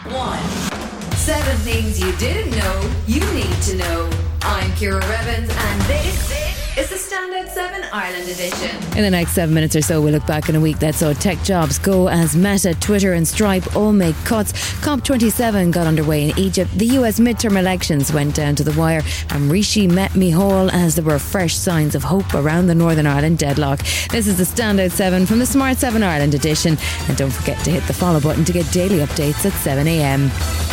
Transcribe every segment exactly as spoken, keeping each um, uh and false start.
one. Seven things you didn't know you need to know. I'm Ciara Revens and this is the Standout seven Ireland edition. In the next seven minutes or so, we'll look back on a week that saw tech jobs go as Meta, Twitter and Stripe all make cuts. COP twenty-seven got underway in Egypt. The U S midterm elections went down to the wire, and Rishi met Micheál as there were fresh signs of hope around the Northern Ireland deadlock. This is the Standout seven from the Smart seven Ireland edition. And don't forget to hit the follow button to get daily updates at seven a.m.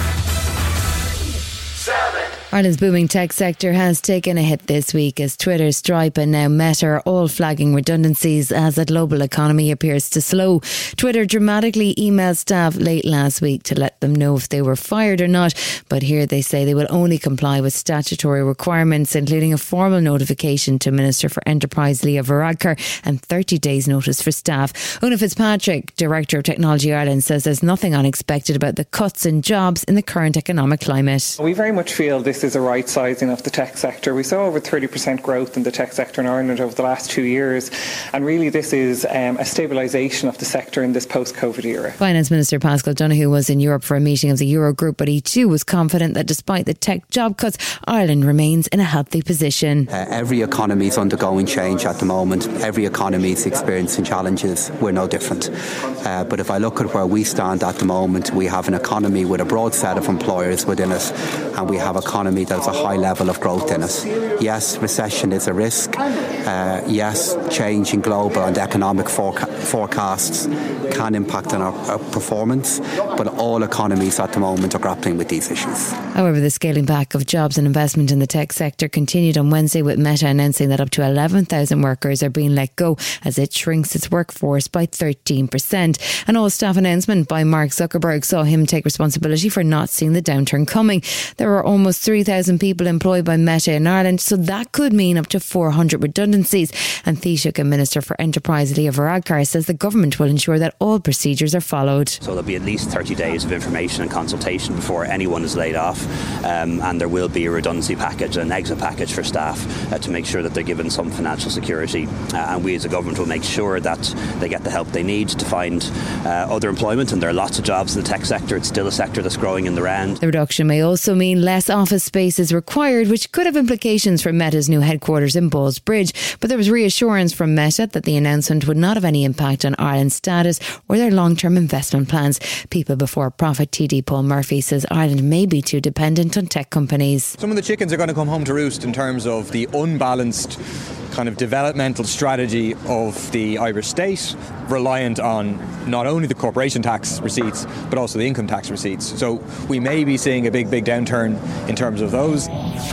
Ireland's booming tech sector has taken a hit this week as Twitter, Stripe and now Meta are all flagging redundancies as the global economy appears to slow. Twitter dramatically emailed staff late last week to let them know if they were fired or not, but here they say they will only comply with statutory requirements, including a formal notification to Minister for Enterprise Leah Varadkar and thirty days notice for staff. Una Fitzpatrick, Director of Technology Ireland, says there's nothing unexpected about the cuts in jobs in the current economic climate. We very much feel this is a right sizing of the tech sector. We saw over thirty percent growth in the tech sector in Ireland over the last two years, and really this is um, a stabilisation of the sector in this post-COVID era. Finance Minister Paschal Donohoe was in Europe for a meeting of the Eurogroup, but he too was confident that despite the tech job cuts, Ireland remains in a healthy position. Uh, every economy is undergoing change at the moment. Every economy is experiencing challenges. We're no different. Uh, but if I look at where we stand at the moment, we have an economy with a broad set of employers within it, and we have an economy that's a high level of growth in it. Yes, recession is a risk. Uh, yes, change in global and economic foreca- forecasts can impact on our, our performance, but all economies at the moment are grappling with these issues. However, the scaling back of jobs and investment in the tech sector continued on Wednesday, with Meta announcing that up to eleven thousand workers are being let go as it shrinks its workforce by thirteen percent. An all-staff announcement by Mark Zuckerberg saw him take responsibility for not seeing the downturn coming. There are almost three thousand people employed by Meta in Ireland, so that could mean up to four hundred redundancies. And Taoiseach and Minister for Enterprise Leah Varadkar says the government will ensure that all procedures are followed. So there'll be at least thirty days of information and consultation before anyone is laid off, um, and there will be a redundancy package, an exit package for staff uh, to make sure that they're given some financial security, uh, and we as a government will make sure that they get the help they need to find uh, other employment. And there are lots of jobs in the tech sector. It's still a sector that's growing in the round. The reduction may also mean less office space is required, which could have implications for Meta's new headquarters in Ballsbridge. But there was reassurance from Meta that the announcement would not have any impact on Ireland's status or their long-term investment plans. People Before Profit T D Paul Murphy says Ireland may be too dependent on tech companies. Some of the chickens are going to come home to roost in terms of the unbalanced kind of developmental strategy of the Irish state, reliant on not only the corporation tax receipts but also the income tax receipts. So we may be seeing a big, big downturn in terms of those.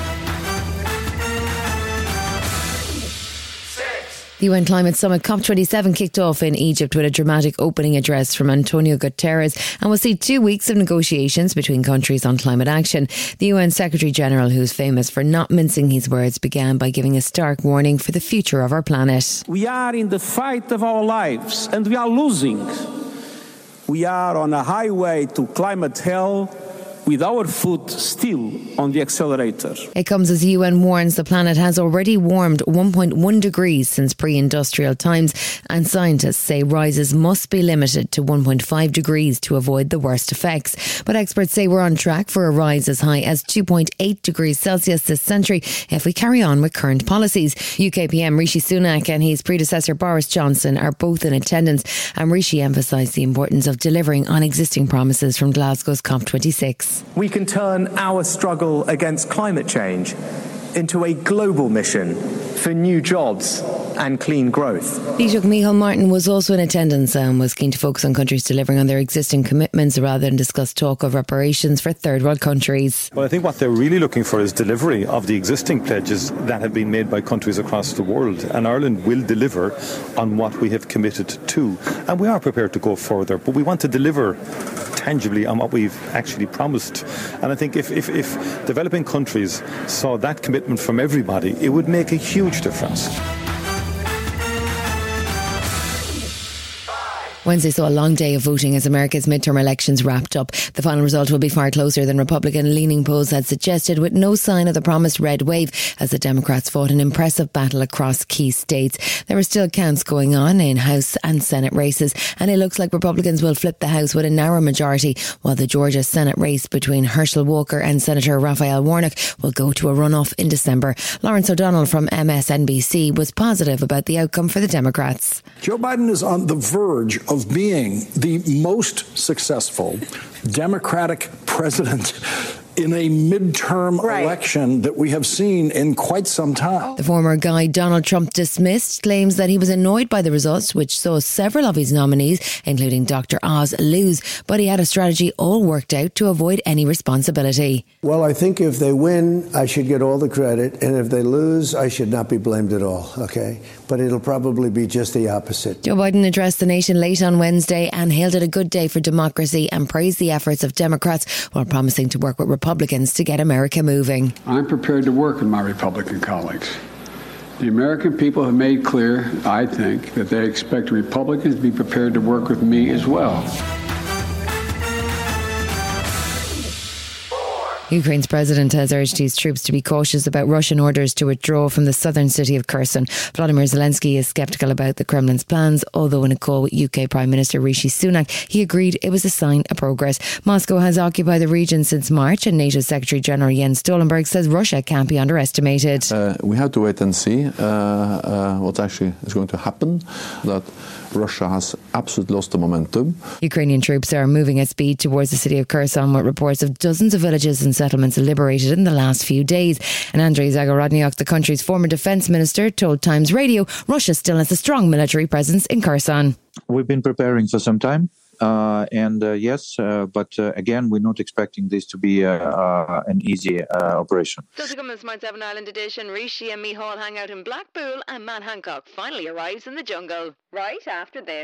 The U N Climate Summit COP twenty-seven kicked off in Egypt with a dramatic opening address from Antonio Guterres, and will see two weeks of negotiations between countries on climate action. The U N Secretary General, who's famous for not mincing his words, began by giving a stark warning for the future of our planet. We are in the fight of our lives and we are losing. We are on a highway to climate hell, with our foot still on the accelerator. It comes as the U N warns the planet has already warmed one point one degrees since pre-industrial times, and scientists say rises must be limited to one point five degrees to avoid the worst effects. But experts say we're on track for a rise as high as two point eight degrees Celsius this century if we carry on with current policies. U K P M Rishi Sunak and his predecessor Boris Johnson are both in attendance, and Rishi emphasised the importance of delivering on existing promises from Glasgow's COP twenty-six. We can turn our struggle against climate change into a global mission for new jobs and clean growth. Taoiseach Micheál Martin was also in attendance and was keen to focus on countries delivering on their existing commitments rather than discuss talk of reparations for third world countries. Well, I think what they're really looking for is delivery of the existing pledges that have been made by countries across the world, and Ireland will deliver on what we have committed to, and we are prepared to go further, but we want to deliver tangibly on what we've actually promised. And I think if, if, if developing countries saw that commitment from everybody, it would make a huge difference. Wednesday saw a long day of voting as America's midterm elections wrapped up. The final result will be far closer than Republican-leaning polls had suggested, with no sign of the promised red wave as the Democrats fought an impressive battle across key states. There are still counts going on in House and Senate races, and it looks like Republicans will flip the House with a narrow majority, while the Georgia Senate race between Herschel Walker and Senator Raphael Warnock will go to a runoff in December. Lawrence O'Donnell from M S N B C was positive about the outcome for the Democrats. Joe Biden is on the verge of being the most successful Democratic president in a midterm right. election that we have seen in quite some time. The former guy Donald Trump dismissed claims that he was annoyed by the results, which saw several of his nominees, including Doctor Oz, lose, but he had a strategy all worked out to avoid any responsibility. Well, I think if they win, I should get all the credit, and if they lose, I should not be blamed at all, okay? But it'll probably be just the opposite. Joe Biden addressed the nation late on Wednesday and hailed it a good day for democracy and praised the efforts of Democrats while promising to work with Republicans to get America moving. I'm prepared to work with my Republican colleagues. The American people have made clear, I think, that they expect Republicans to be prepared to work with me as well. Ukraine's president has urged his troops to be cautious about Russian orders to withdraw from the southern city of Kherson. Vladimir Zelensky is sceptical about the Kremlin's plans, although in a call with U K Prime Minister Rishi Sunak, he agreed it was a sign of progress. Moscow has occupied the region since March, and NATO Secretary General Jens Stoltenberg says Russia can't be underestimated. Uh, we have to wait and see uh, uh, what actually is going to happen. That Russia has absolutely lost the momentum. Ukrainian troops are moving at speed towards the city of Kherson, with reports of dozens of villages and settlements liberated in the last few days. And Andrei Zagorodnyuk, the country's former defence minister, told Times Radio Russia still has a strong military presence in Kherson. We've been preparing for some time. Uh, and uh, yes, uh, but uh, again, we're not expecting this to be uh, uh, an easy uh, operation. Still to come in this Mount Seven Island edition, Rishi and Micheál hang out in Blackpool, and Matt Hancock finally arrives in the jungle. Right after this.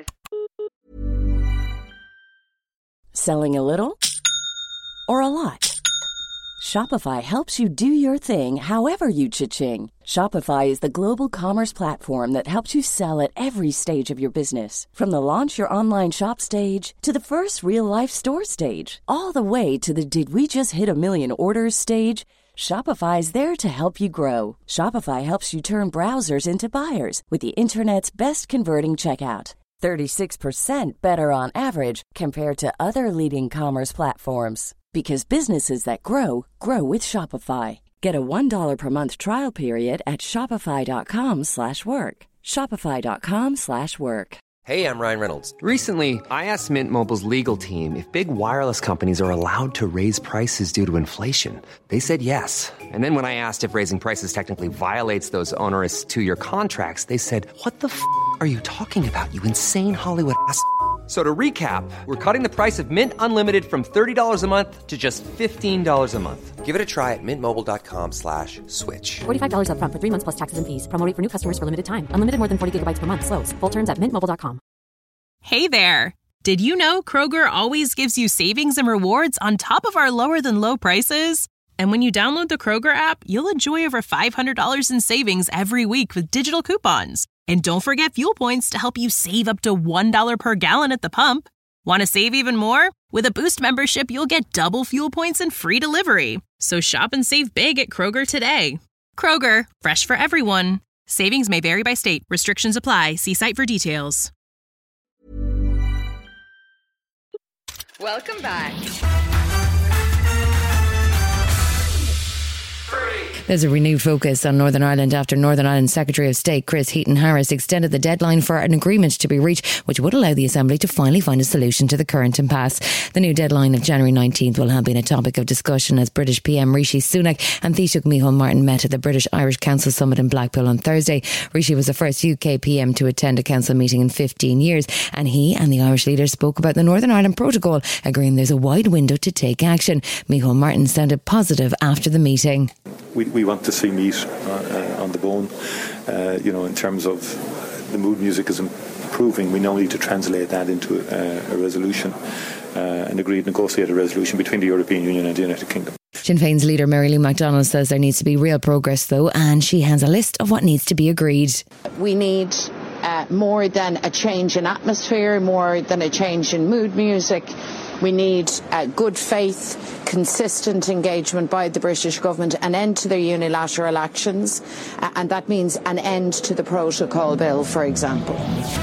Selling a little or a lot? Shopify helps you do your thing however you cha-ching. Shopify is the global commerce platform that helps you sell at every stage of your business. From the launch your online shop stage to the first real-life store stage, all the way to the did we just hit a million orders stage. Shopify is there to help you grow. Shopify helps you turn browsers into buyers with the internet's best converting checkout. thirty-six percent better on average compared to other leading commerce platforms. Because businesses that grow, grow with Shopify. Get a one dollar per month trial period at shopify.com slash work. Shopify.com slash work. Hey, I'm Ryan Reynolds. Recently, I asked Mint Mobile's legal team if big wireless companies are allowed to raise prices due to inflation. They said yes. And then when I asked if raising prices technically violates those onerous two-year contracts, they said, what the f*** are you talking about, you insane Hollywood ass f- So to recap, we're cutting the price of Mint Unlimited from thirty dollars a month to just fifteen dollars a month. Give it a try at mintmobile.com slash switch. forty-five dollars up front for three months plus taxes and fees. Promo rate for new customers for limited time. Unlimited more than forty gigabytes per month. Slows full terms at mint mobile dot com. Hey there. Did you know Kroger always gives you savings and rewards on top of our lower than low prices? And when you download the Kroger app, you'll enjoy over five hundred dollars in savings every week with digital coupons. And don't forget fuel points to help you save up to one dollar per gallon at the pump. Want to save even more? With a Boost membership, you'll get double fuel points and free delivery. So shop and save big at Kroger today. Kroger, fresh for everyone. Savings may vary by state. Restrictions apply. See site for details. Welcome back. There's a renewed focus on Northern Ireland after Northern Ireland Secretary of State Chris Heaton-Harris extended the deadline for an agreement to be reached, which would allow the Assembly to finally find a solution to the current impasse. The new deadline of January nineteenth will have been a topic of discussion as British P M Rishi Sunak and Taoiseach Micheál Martin met at the British-Irish Council Summit in Blackpool on Thursday. Rishi was the first U K P M to attend a council meeting in fifteen years, and he and the Irish leaders spoke about the Northern Ireland Protocol, agreeing there's a wide window to take action. Micheál Martin sounded positive after the meeting. We, we want to see meat uh, on the bone, uh, you know, in terms of the mood music is improving. We now need to translate that into uh, a resolution, uh, an agreed negotiated resolution between the European Union and the United Kingdom. Sinn Féin's leader Mary Lou McDonald says there needs to be real progress though, and she has a list of what needs to be agreed. We need uh, more than a change in atmosphere, more than a change in mood music. We need uh, good faith, consistent engagement by the British government, an end to their unilateral actions, uh, and that means an end to the protocol bill, for example.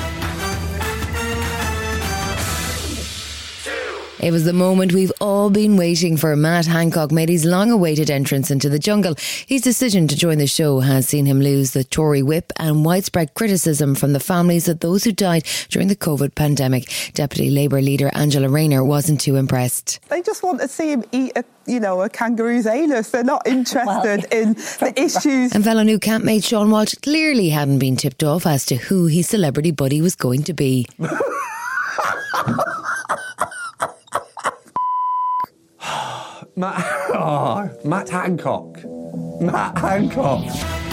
It was the moment we've all been waiting for. Matt Hancock made his long-awaited entrance into the jungle. His decision to join the show has seen him lose the Tory whip and widespread criticism from the families of those who died during the COVID pandemic. Deputy Labour leader Angela Rayner wasn't too impressed. They just want to see him eat a, you know, a kangaroo's anus. They're not interested well, in the issues. And fellow new campmate Sean Walsh clearly hadn't been tipped off as to who his celebrity buddy was going to be. Matt, oh, Matt Hancock. Matt Hancock.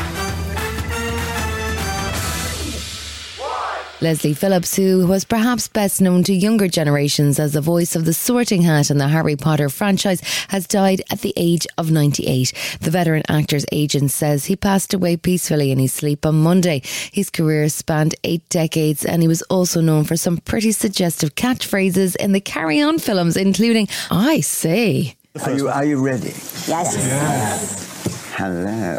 Leslie Phillips, who was perhaps best known to younger generations as the voice of the Sorting Hat in the Harry Potter franchise, has died at the age of ninety-eight. The veteran actor's agent says he passed away peacefully in his sleep on Monday. His career spanned eight decades and he was also known for some pretty suggestive catchphrases in the Carry On films, including, "I say." Are you, are you ready? Yes. yes. Hello.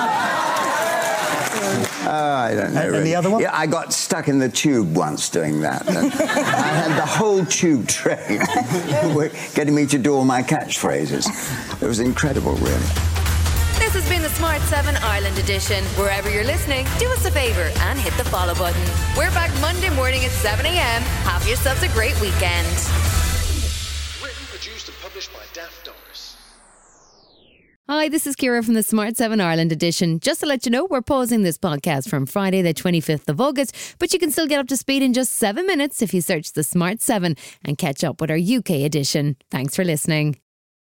Oh, I don't know. And really. the other one? Yeah, I got stuck in the tube once doing that. I had the whole tube train getting me to do all my catchphrases. It was incredible, really. This has been the Smart seven Ireland edition. Wherever you're listening, do us a favour and hit the follow button. We're back Monday morning at seven a.m. Have yourselves a great weekend. Written, produced and published by Daft Doris. Hi, this is Ciara from the Smart seven Ireland edition. Just to let you know, we're pausing this podcast from Friday the twenty-fifth of August, but you can still get up to speed in just seven minutes if you search the Smart seven and catch up with our U K edition. Thanks for listening.